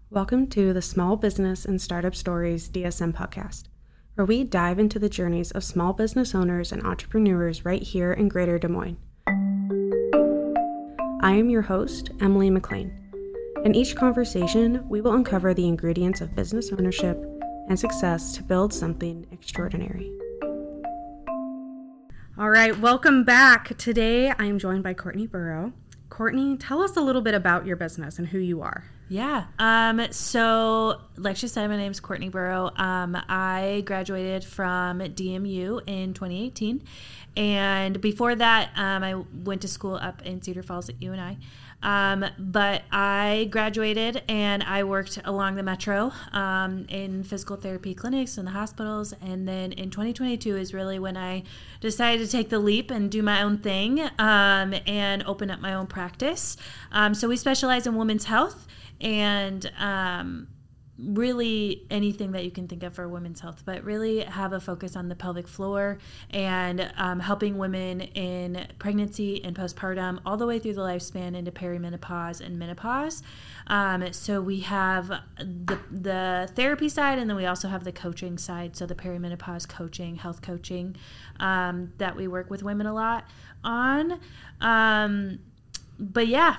Welcome to the Small Business and Startup Stories DSM podcast, where we dive into the journeys of small business owners and entrepreneurs right here in Greater Des Moines. I am your host, Emily McLean. In each conversation, we will uncover the ingredients of business ownership and success to build something extraordinary. All right, welcome back. Today, I am joined by Courtney Burrow. Courtney, tell us a little bit about your business and who you are. Yeah. So like she said, my name is Courtney Burrow. I graduated from DMU in 2018. And before that, I went to school up in Cedar Falls at UNI. But I graduated and I worked along the metro in physical therapy clinics and the hospitals. And then in 2022 is really when I decided to take the leap and do my own thing and open up my own practice. So we specialize in women's health and really anything that you can think of for women's health, but really have a focus on the pelvic floor and helping women in pregnancy and postpartum all the way through the lifespan into perimenopause and menopause. So we have the therapy side, and then we also have the coaching side, so the perimenopause coaching, health coaching that we work with women a lot on. But yeah,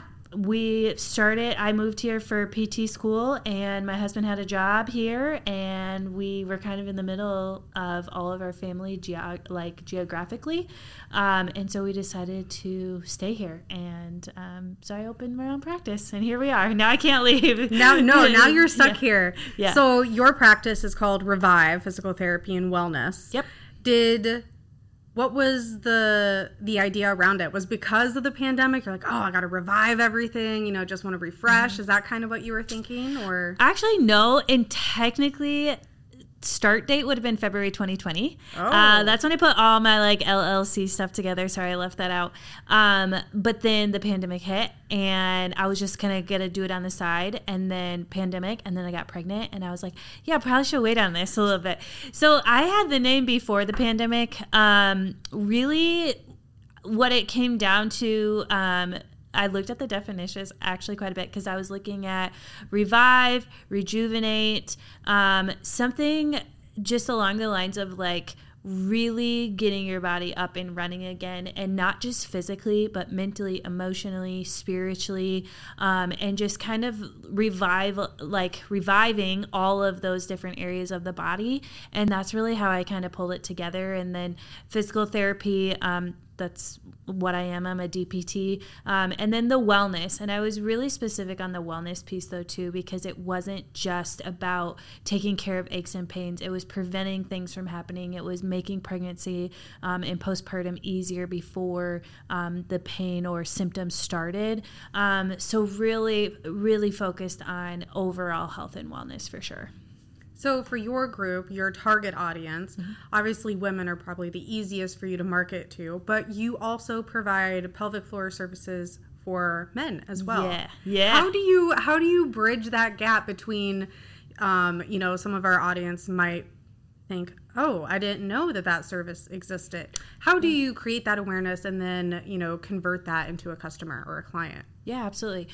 I moved here for PT school, and my husband had a job here, and we were kind of in the middle of all of our family geographically. And so we decided to stay here. And so I opened my own practice, and here we are. Now I can't leave. Now you're stuck here. Yeah. So your practice is called Revive Physical Therapy and Wellness. Yep. What was the idea around it? Was because of the pandemic? You're like, oh, I got to revive everything, just want to refresh. Mm-hmm. Is that kind of what you were thinking? Or actually, no. And technically, start date would have been February 2020. Oh. That's when I put all my LLC stuff together. Sorry, I left that out. But then the pandemic hit, and I was just gonna do it on the side, and then pandemic, and then I got pregnant, and I was like, yeah, I probably should wait on this a little bit. So I had the name before the pandemic. Really, what it came down to. I looked at the definitions actually quite a bit because I was looking at revive, rejuvenate, something just along the lines of really getting your body up and running again, and not just physically, but mentally, emotionally, spiritually, and just kind of reviving all of those different areas of the body. And that's really how I kind of pulled it together. And then physical therapy, that's what I am. I'm a DPT. And then the wellness. And I was really specific on the wellness piece, though, too, because it wasn't just about taking care of aches and pains. It was preventing things from happening. It was making pregnancy and postpartum easier before the pain or symptoms started. So really, really focused on overall health and wellness for sure. So for your group, your target audience, mm-hmm. Obviously women are probably the easiest for you to market to, but you also provide pelvic floor services for men as well. Yeah. How do you bridge that gap between, some of our audience might think, oh, I didn't know that service existed. How do you create that awareness and then, convert that into a customer or a client? Yeah, absolutely.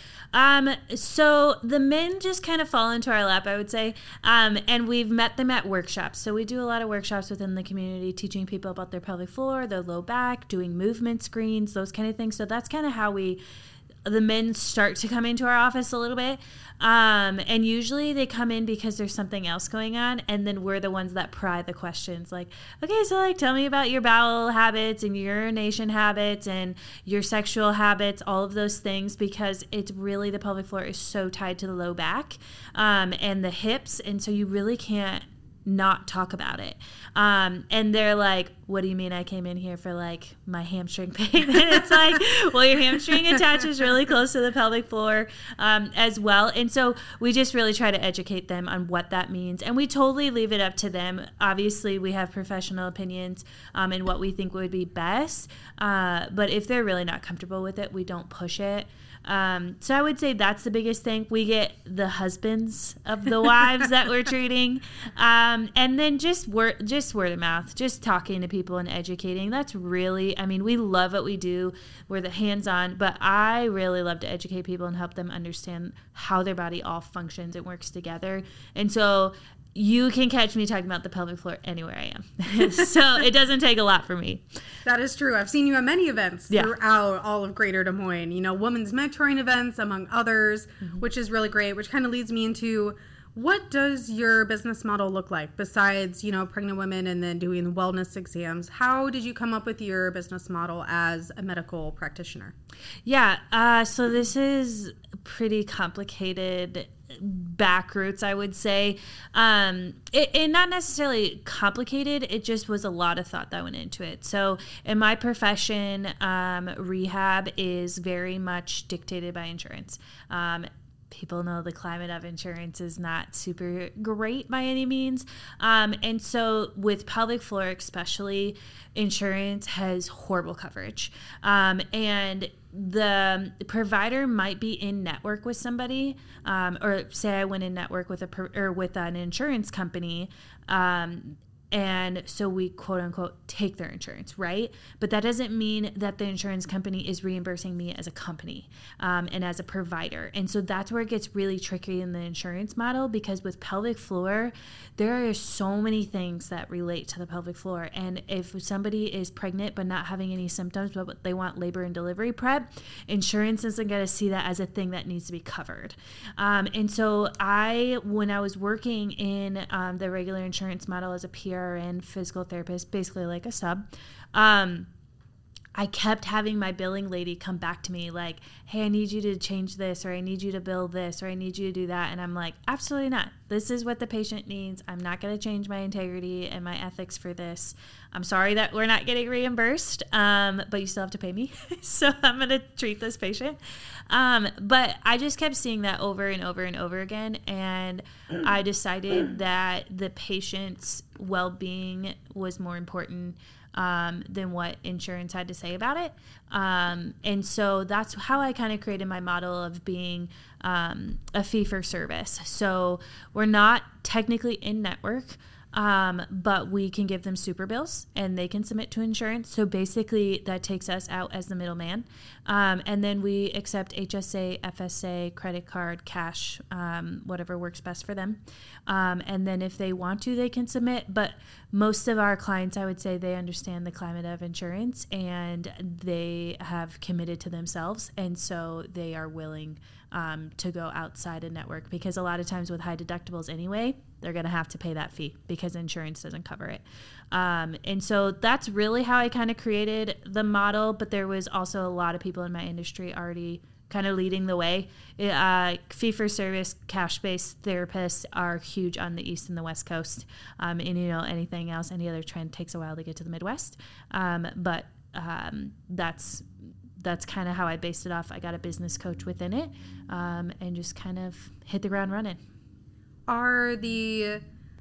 So the men just kind of fall into our lap, I would say. And we've met them at workshops. So we do a lot of workshops within the community, teaching people about their pelvic floor, their low back, doing movement screens, those kind of things. So that's kind of how the men start to come into our office a little bit. And usually they come in because there's something else going on. And then we're the ones that pry the questions okay, so tell me about your bowel habits and your urination habits and your sexual habits, all of those things, because it's really, the pelvic floor is so tied to the low back, and the hips. And so you really can't not talk about it. And they're like, what do you mean I came in here for my hamstring pain? And it's well, your hamstring attaches really close to the pelvic floor as well. And so we just really try to educate them on what that means. And we totally leave it up to them. Obviously, we have professional opinions and what we think would be best. But if they're really not comfortable with it, we don't push it. So I would say that's the biggest thing. We get the husbands of the wives that we're treating. And then just word of mouth, just talking to people and educating. That's really, I mean, we love what we do. We're the hands-on, but I really love to educate people and help them understand how their body all functions and works together. And so you can catch me talking about the pelvic floor anywhere I am. So it doesn't take a lot for me. That is true. I've seen you at many events throughout all of Greater Des Moines, you know, women's mentoring events, among others, which is really great, which kind of leads me into what does your business model look like besides, you know, pregnant women and then doing wellness exams? How did you come up with your business model as a medical practitioner? Yeah. So this is pretty complicated back roots, I would say. It not necessarily complicated. It just was a lot of thought that went into it. So in my profession, rehab is very much dictated by insurance. People know the climate of insurance is not super great by any means. And so with pelvic floor especially, insurance has horrible coverage. And the provider might be in network with somebody, or say I went in network with with an insurance company, and so we quote unquote take their insurance, right? But that doesn't mean that the insurance company is reimbursing me as a company and as a provider. And so that's where it gets really tricky in the insurance model, because with pelvic floor, there are so many things that relate to the pelvic floor. And if somebody is pregnant but not having any symptoms, but they want labor and delivery prep, insurance isn't going to see that as a thing that needs to be covered. And so when I was working in the regular insurance model as a PRN physical therapist, basically like a sub, I kept having my billing lady come back to me like, hey, I need you to change this, or I need you to bill this, or I need you to do that. And I'm like, absolutely not. This is what the patient needs. I'm not going to change my integrity and my ethics for this. I'm sorry that we're not getting reimbursed, but you still have to pay me. So I'm going to treat this patient. But I just kept seeing that over and over and over again. And I decided that the patient's well-being was more important than what insurance had to say about it. And so that's how I kind of created my model of being a fee for service. So we're not technically in network, but we can give them super bills and they can submit to insurance. So basically that takes us out as the middleman. And then we accept HSA, FSA, credit card, cash, whatever works best for them. And then if they want to, they can submit. But most of our clients, I would say, they understand the climate of insurance and they have committed to themselves. And so they are willing to go outside a network, because a lot of times with high deductibles anyway, they're going to have to pay that fee because insurance doesn't cover it. And so that's really how I kind of created the model. But there was also a lot of people in my industry already kind of leading the way. Fee-for-service, cash-based therapists are huge on the East and the West Coast. And, you know, anything else, any other trend takes a while to get to the Midwest. But that's kind of how I based it off. I got a business coach within it, and just kind of hit the ground running. Are the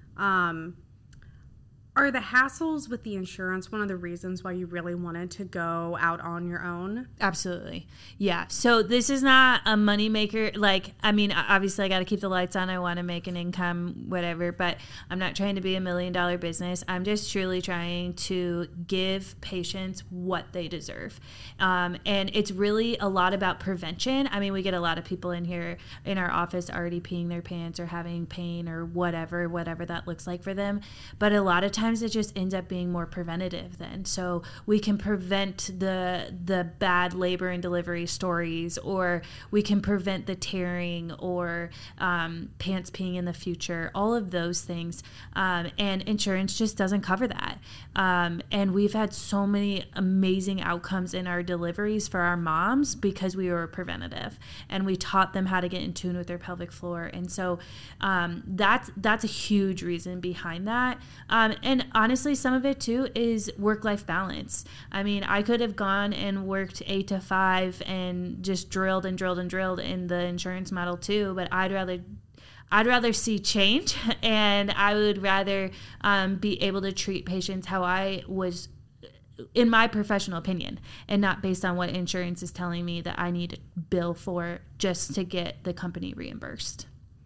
hassles with the insurance one of the reasons why you really wanted to go out on your own? Absolutely. Yeah. So this is not a moneymaker. Like, I mean, obviously I got to keep the lights on. I want to make an income, whatever, but I'm not trying to be $1 million business. I'm just truly trying to give patients what they deserve. And it's really a lot about prevention. I mean, we get a lot of people in here in our office already peeing their pants or having pain or whatever that looks like for them. But a lot of times it just ends up being more preventative then. So we can prevent the bad labor and delivery stories, or we can prevent the tearing or pants peeing in the future, all of those things. And insurance just doesn't cover that. And we've had so many amazing outcomes in our deliveries for our moms because we were preventative and we taught them how to get in tune with their pelvic floor. And so that's a huge reason behind that. And honestly, some of it too is work-life balance. I mean, I could have gone and worked 8 to 5 and just drilled in the insurance model too, but I'd rather see change, and I would rather be able to treat patients how I was in my professional opinion, and not based on what insurance is telling me that I need to bill for just to get the company reimbursed.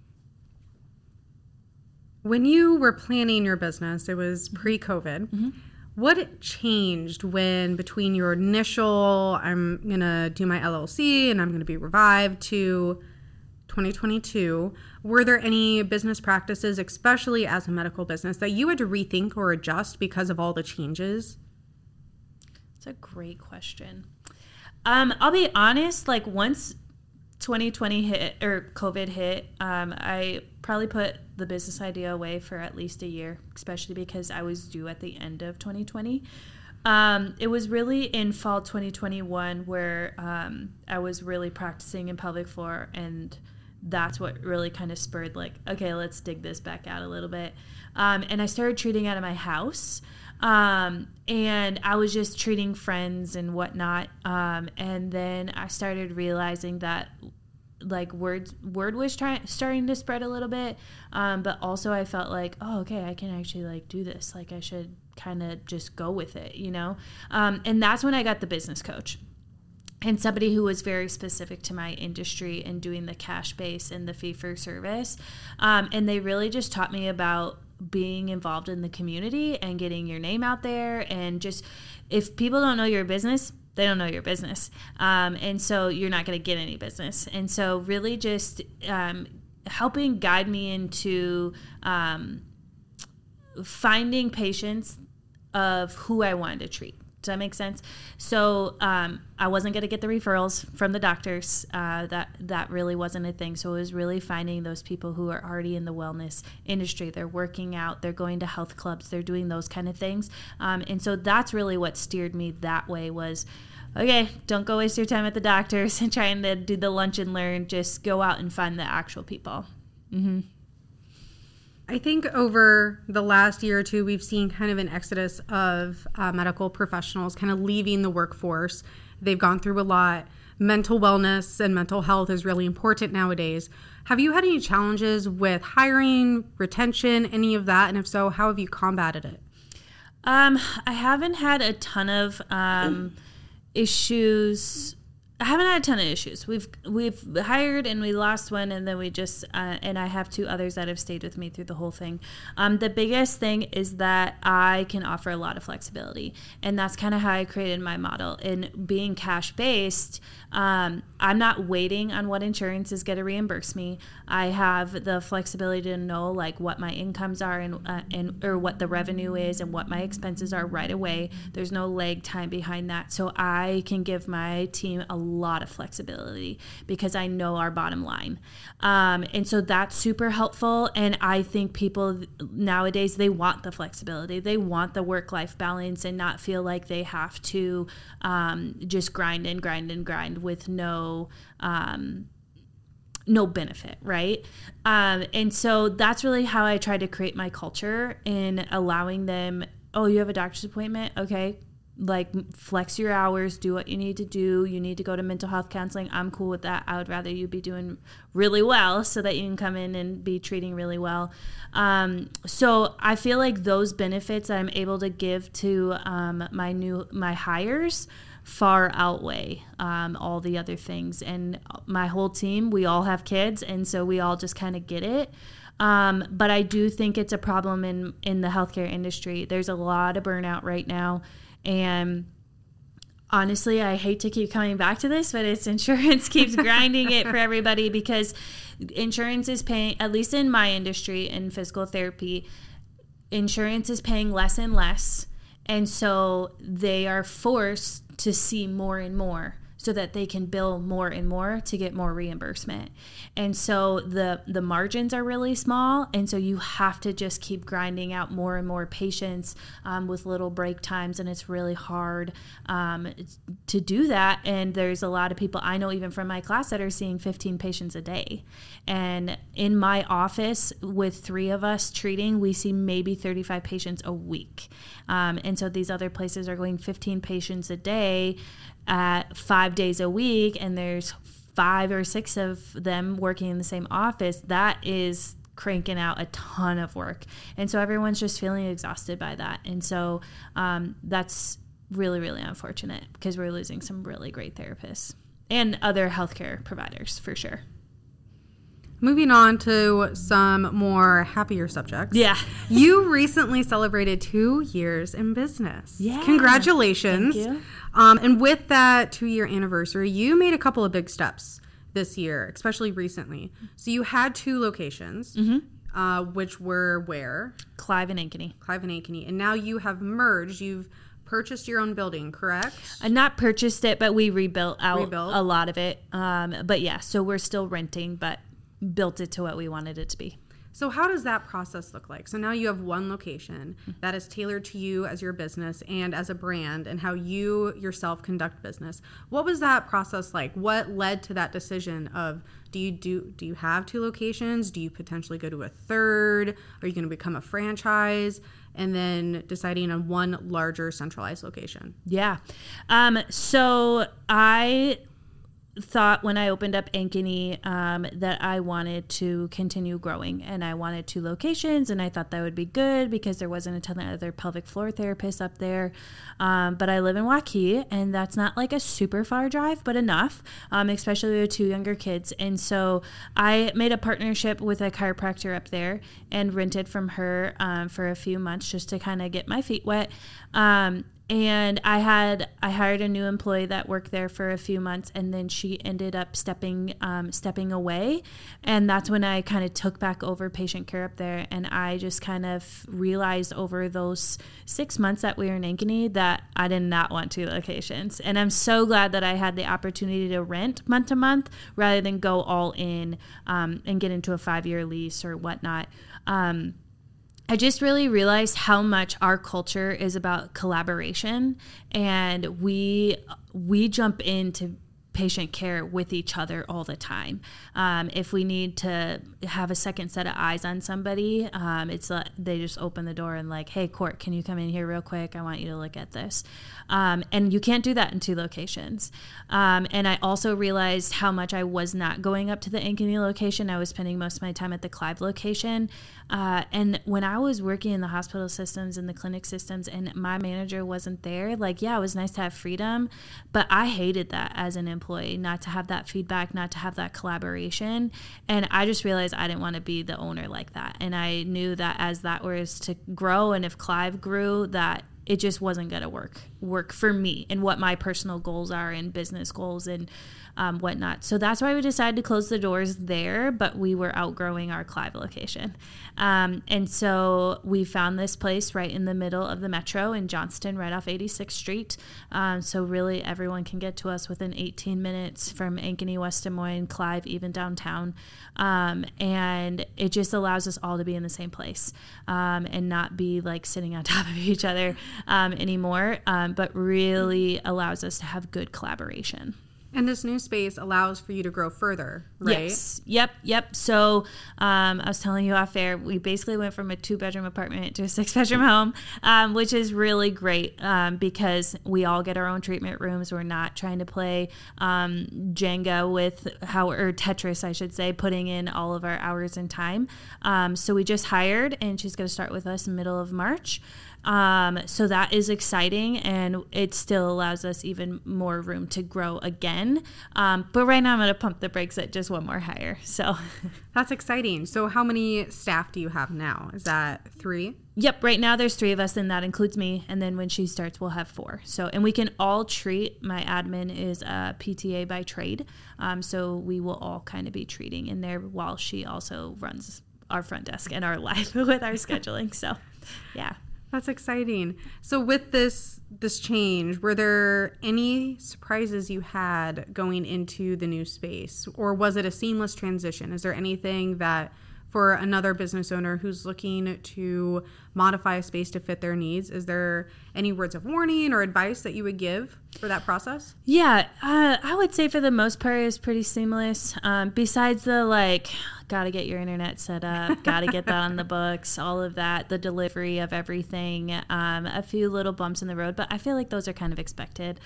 When you were planning your business, it was pre-COVID. Mm-hmm. What changed when between your initial, I'm going to do my LLC and I'm going to be revived, to 2022? Were there any business practices, especially as a medical business, that you had to rethink or adjust because of all the changes? That's a great question. I'll be honest, like once 2020 hit or COVID hit, I probably put the business idea away for at least a year, especially because I was due at the end of 2020. It was really in fall 2021 where I was really practicing in pelvic floor, and that's what really kind of spurred like, okay, let's dig this back out a little bit. And I started treating out of my house. And I was just treating friends and whatnot. And then I started realizing that like word was starting to spread a little bit. But also I felt like, oh, okay, I can actually like do this. Like I should kind of just go with it, you know? And that's when I got the business coach. And somebody who was very specific to my industry and doing the cash base and the fee for service. And they really just taught me about being involved in the community and getting your name out there. And just, if people don't know your business, they don't know your business. And so you're not going to get any business. And so really just helping guide me into finding patients of who I wanted to treat. Does that make sense? So I wasn't going to get the referrals from the doctors. That really wasn't a thing. So it was really finding those people who are already in the wellness industry. They're working out. They're going to health clubs. They're doing those kind of things. And so that's really what steered me that way was, okay, don't go waste your time at the doctors and trying to do the lunch and learn. Just go out and find the actual people. Mm-hmm. I think over the last year or two, we've seen kind of an exodus of medical professionals kind of leaving the workforce. They've gone through a lot. Mental wellness and mental health is really important nowadays. Have you had any challenges with hiring, retention, any of that? And if so, how have you combated it? I haven't had a ton of issues. I haven't had a ton of issues. We've hired and we lost one, and then we just and I have two others that have stayed with me through the whole thing. The biggest thing is that I can offer a lot of flexibility, and that's kind of how I created my model. In being cash based, I'm not waiting on what insurance is going to reimburse me. I have the flexibility to know like what my incomes are and or what the revenue is and what my expenses are right away. There's no lag time behind that, so I can give my team a lot of flexibility because I know our bottom line. And so that's super helpful. And I think people nowadays, they want the flexibility. They want the work-life balance and not feel like they have to just grind with no benefit, right? And so that's really how I try to create my culture in allowing them, oh, you have a doctor's appointment? Okay. Like flex your hours, do what you need to do. You need to go to mental health counseling. I'm cool with that. I would rather you be doing really well so that you can come in and be treating really well. So I feel like those benefits I'm able to give to my hires far outweigh all the other things. And my whole team, we all have kids, and so we all just kind of get it. But I do think it's a problem in the healthcare industry. There's a lot of burnout right now. And honestly, I hate to keep coming back to this, but it's insurance keeps grinding it for everybody because insurance is paying, at least in my industry, in physical therapy, insurance is paying less and less. And so they are forced to see more and more so that they can bill more and more to get more reimbursement. And so the margins are really small. And so you have to just keep grinding out more and more patients with little break times. And it's really hard to do that. And there's a lot of people I know, even from my class, that are seeing 15 patients a day. And in my office with 3 of us treating, we see maybe 35 patients a week. And so these other places are going 15 patients a day at 5 days a week, and there's 5 or 6 of them working in the same office. That is cranking out a ton of work. And so everyone's just feeling exhausted by that. And so that's really, really unfortunate because we're losing some really great therapists and other healthcare providers for sure. Moving on to some more happier subjects. Yeah. You recently celebrated 2 years in business. Yeah. Congratulations. Thank you. And with that 2-year anniversary, you made a couple of big steps this year, especially recently. So you had 2 locations, which were where? Clive and Ankeny. Clive and Ankeny. And now you have merged. You've purchased your own building, correct? I not purchased it, but we rebuilt a lot of it. But yeah, so we're still renting, but built it to what we wanted it to be. So how does that process look like? So now you have one location that is tailored to you as your business and as a brand and how you yourself conduct business. What was that process like? What led to that decision of do you have 2 locations? Do you potentially go to a third? Are you going to become a franchise? And then deciding on one larger centralized location. Yeah. So I thought when I opened up Ankeny that I wanted to continue growing, and I wanted 2 locations, and I thought that would be good because there wasn't a ton of other pelvic floor therapists up there. But I live in Waukee, and that's not like a super far drive, but enough, especially with 2 younger kids. And so I made a partnership with a chiropractor up there and rented from her for a few months just to kind of get my feet wet. And I hired a new employee that worked there for a few months, and then she ended up stepping away. And that's when I kind of took back over patient care up there. And I just kind of realized over those 6 months that we were in Ankeny that I did not want 2 locations. And I'm so glad that I had the opportunity to rent month to month rather than go all in and get into a 5-year lease or whatnot. I just really realized how much our culture is about collaboration, and we jump into patient care with each other all the time. If we need to have a second set of eyes on somebody, it's they just open the door and like, hey, Court, can you come in here real quick? I want you to look at this. And you can't do that in 2 locations. And I also realized how much I was not going up to the Ankeny location. I was spending most of my time at the Clive location. And when I was working in the hospital systems and the clinic systems and my manager wasn't there, like, yeah, it was nice to have freedom, but I hated that as an employee, not to have that feedback, not to have that collaboration. And I just realized I didn't want to be the owner like that. And I knew that as that was to grow, and if Clive grew, that it just wasn't going to work for me and what my personal goals are and business goals and whatnot. So that's why we decided to close the doors there, but we were outgrowing our Clive location. And so we found this place right in the middle of the metro in Johnston, right off 86th Street. So really everyone can get to us within 18 minutes from Ankeny, West Des Moines, Clive, even downtown. And it just allows us all to be in the same place and not be like sitting on top of each other anymore, but really allows us to have good collaboration. And this new space allows for you to grow further, right? Yes. Yep. So I was telling you off air, we basically went from a 2-bedroom apartment to a 6-bedroom home, which is really great because we all get our own treatment rooms. We're not trying to play Jenga or Tetris, I should say, putting in all of our hours and time. So we just hired, and she's going to start with us in the middle of March. So that is exciting, and it still allows us even more room to grow again. But right now I'm going to pump the brakes at just one more hire. So that's exciting. So how many staff do you have now? Is that 3? Yep. Right now there's 3 of us, and that includes me. And then when she starts, we'll have 4. So, and we can all treat. My admin is a PTA by trade. So we will all kind of be treating in there while she also runs our front desk and our life with our scheduling. So yeah. That's exciting. So with this change, were there any surprises you had going into the new space, or was it a seamless transition? Is there anything that for another business owner who's looking to modify a space to fit their needs, is there any words of warning or advice that you would give for that process? Yeah, I would say for the most part it's pretty seamless. Besides the got to get your internet set up, got to get that on the books, all of that, the delivery of everything, a few little bumps in the road, but I feel like those are kind of expected.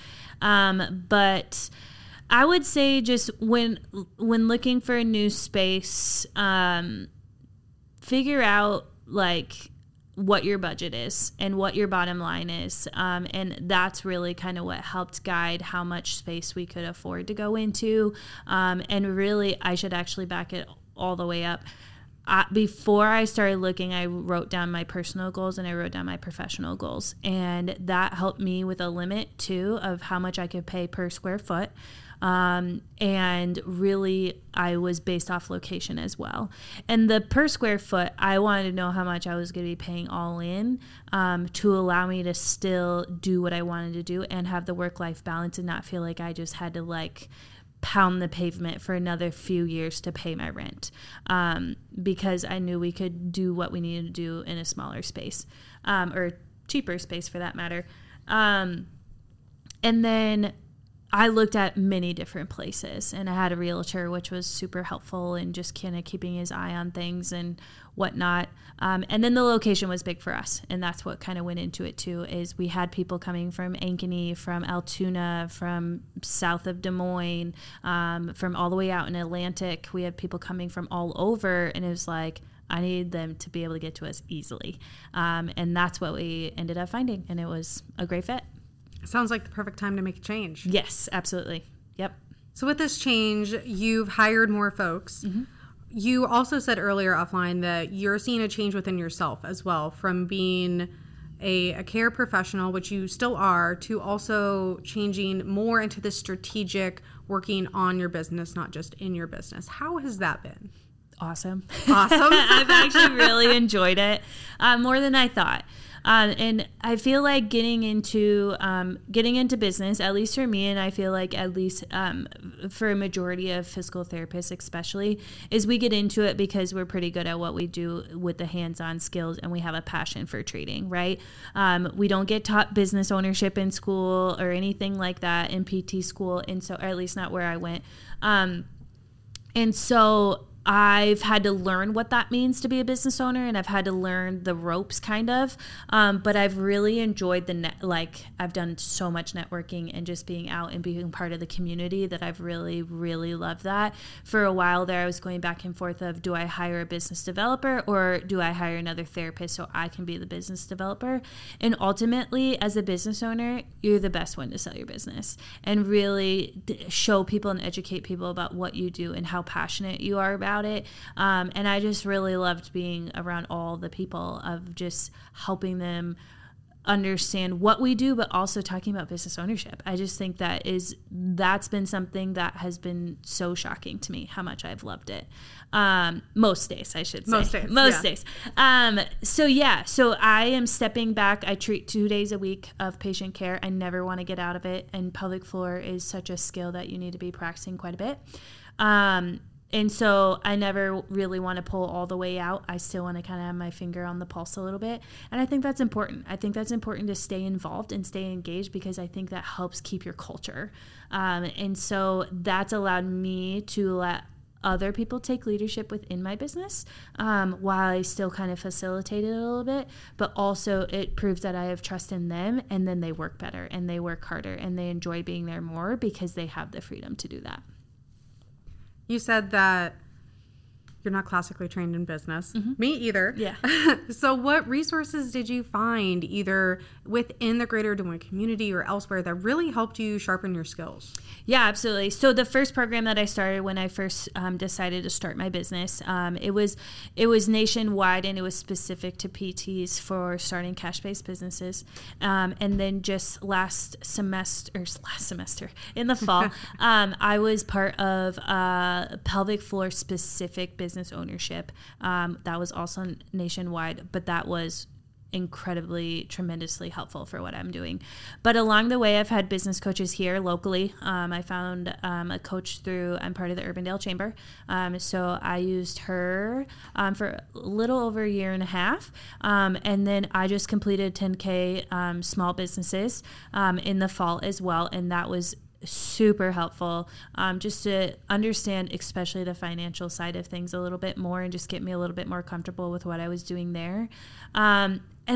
But I would say just when looking for a new space, figure out what your budget is and what your bottom line is. And that's really kind of what helped guide how much space we could afford to go into. And really, I should actually back it all the way up. Before I started looking, I wrote down my personal goals and I wrote down my professional goals. And that helped me with a limit, too, of how much I could pay per square foot. And really, I was based off location as well. And the per square foot, I wanted to know how much I was going to be paying all in to allow me to still do what I wanted to do and have the work-life balance and not feel like I just had to pound the pavement for another few years to pay my rent, because I knew we could do what we needed to do in a smaller space, or cheaper space for that matter. And then I looked at many different places, and I had a realtor, which was super helpful in just kind of keeping his eye on things and whatnot. And then the location was big for us, and that's what kind of went into it too, is we had people coming from Ankeny, from Altoona, from south of Des Moines, from all the way out in Atlantic. We had people coming from all over, and it was like, I needed them to be able to get to us easily. And that's what we ended up finding, and it was a great fit. Sounds like the perfect time to make a change. Yes, absolutely. Yep. So with this change, you've hired more folks. Mm-hmm. You also said earlier offline that you're seeing a change within yourself as well, from being a care professional, which you still are, to also changing more into the strategic working on your business, not just in your business. How has that been? Awesome. I've actually really enjoyed it, more than I thought. And I feel like getting into business, at least for me, and I feel like at least for a majority of physical therapists especially, is we get into it because we're pretty good at what we do with the hands-on skills, and we have a passion for treating, right? We don't get taught business ownership in school or anything like that in PT school, and so, or at least not where I went. And so I've had to learn what that means to be a business owner, and I've had to learn the ropes kind of, but I've really enjoyed I've done so much networking and just being out and being part of the community that I've really, really loved that. For a while there, I was going back and forth of, do I hire a business developer or do I hire another therapist so I can be the business developer? And ultimately, as a business owner, you're the best one to sell your business and really show people and educate people about what you do and how passionate you are about it. And I just really loved being around all the people, of just helping them understand what we do, but also talking about business ownership. I just think that's been something that has been so shocking to me, how much I've loved it. Most days, I should say. Most days. So I am stepping back. I treat 2 days a week of patient care. I never want to get out of it. And pelvic floor is such a skill that you need to be practicing quite a bit. And so I never really want to pull all the way out. I still want to kind of have my finger on the pulse a little bit. And I think that's important. I think that's important to stay involved and stay engaged, because I think that helps keep your culture. And so that's allowed me to let other people take leadership within my business, while I still kind of facilitate it a little bit. But also it proves that I have trust in them, and then they work better and they work harder and they enjoy being there more because they have the freedom to do that. You said that you're not classically trained in business. Mm-hmm. Me either. Yeah. So what resources did you find either within the greater Des Moines community or elsewhere that really helped you sharpen your skills? Yeah, absolutely. So the first program that I started when I first decided to start my business, it was nationwide, and it was specific to PTs for starting cash-based businesses. And then just last semester in the fall, I was part of pelvic floor specific business ownership. That was also nationwide, but that was tremendously helpful for what I'm doing. But along the way, I've had business coaches here locally. I found a coach I'm part of the Urbandale Chamber. So I used her for a little over a year and a half. And then I just completed 10K small businesses in the fall as well. And that was super helpful, just to understand especially the financial side of things a little bit more, and just get me a little bit more comfortable with what I was doing there. And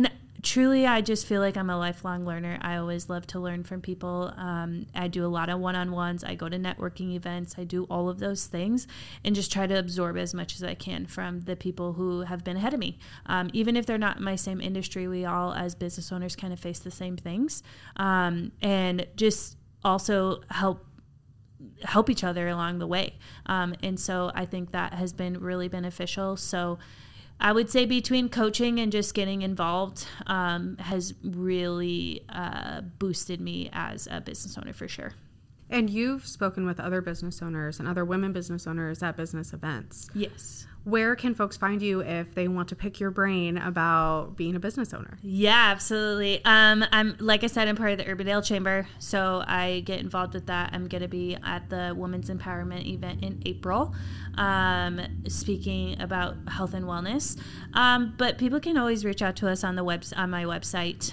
truly, I just feel like I'm a lifelong learner. I always love to learn from people. I do a lot of one-on-ones. I go to networking events. I do all of those things and just try to absorb as much as I can from the people who have been ahead of me. Even if they're not in my same industry, we all as business owners kind of face the same things. And just also help each other along the way. And so I think that has been really beneficial. So I would say between coaching and just getting involved has really boosted me as a business owner for sure. And you've spoken with other business owners and other women business owners at business events. Yes. Where can folks find you if they want to pick your brain about being a business owner? Yeah, absolutely. I'm, like I said, I'm part of the Urbandale Chamber, so I get involved with that. I'm going to be at the Women's Empowerment event in April, speaking about health and wellness. But people can always reach out to us on my website,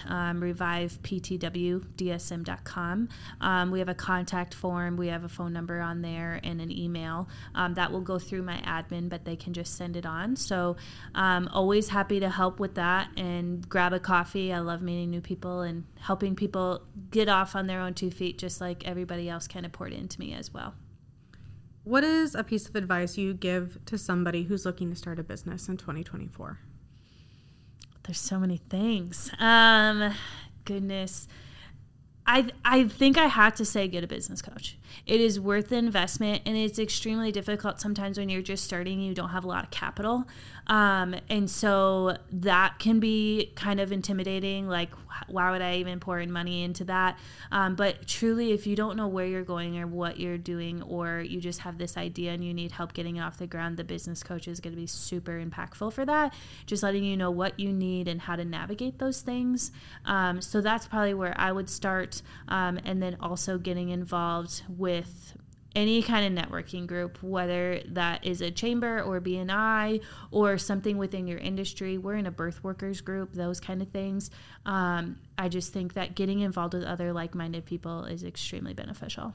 reviveptwdsm.com. We have a contact form. We have a phone number on there and an email that will go through my admin, but they can just send it on. So always happy to help with that and grab a coffee. I love meeting new people and helping people get off on their own 2 feet, just like everybody else kind of poured into me as well. What is a piece of advice you give to somebody who's looking to start a business in 2024? There's so many things. Goodness. I think I have to say get a business coach. It is worth the investment, and it's extremely difficult sometimes when you're just starting and you don't have a lot of capital. And so that can be kind of intimidating, like why would I even pour in money into that? But truly, if you don't know where you're going or what you're doing, or you just have this idea and you need help getting it off the ground, the business coach is going to be super impactful for that, just letting you know what you need and how to navigate those things. So that's probably where I would start. And then also getting involved with any kind of networking group, whether that is a chamber or BNI or something within your industry. We're in a birth workers group, those kind of things. I just think that getting involved with other like-minded people is extremely beneficial.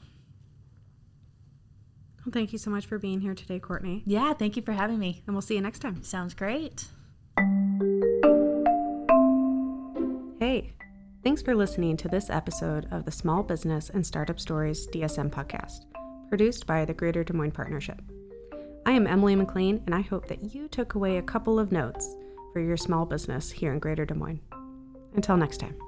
Well, thank you so much for being here today, Courtney. Yeah, thank you for having me. And we'll see you next time. Sounds great. Hey, thanks for listening to this episode of the Small Business and Startup Stories DSM podcast, produced by the Greater Des Moines Partnership. I am Emily McLean, and I hope that you took away a couple of notes for your small business here in Greater Des Moines. Until next time.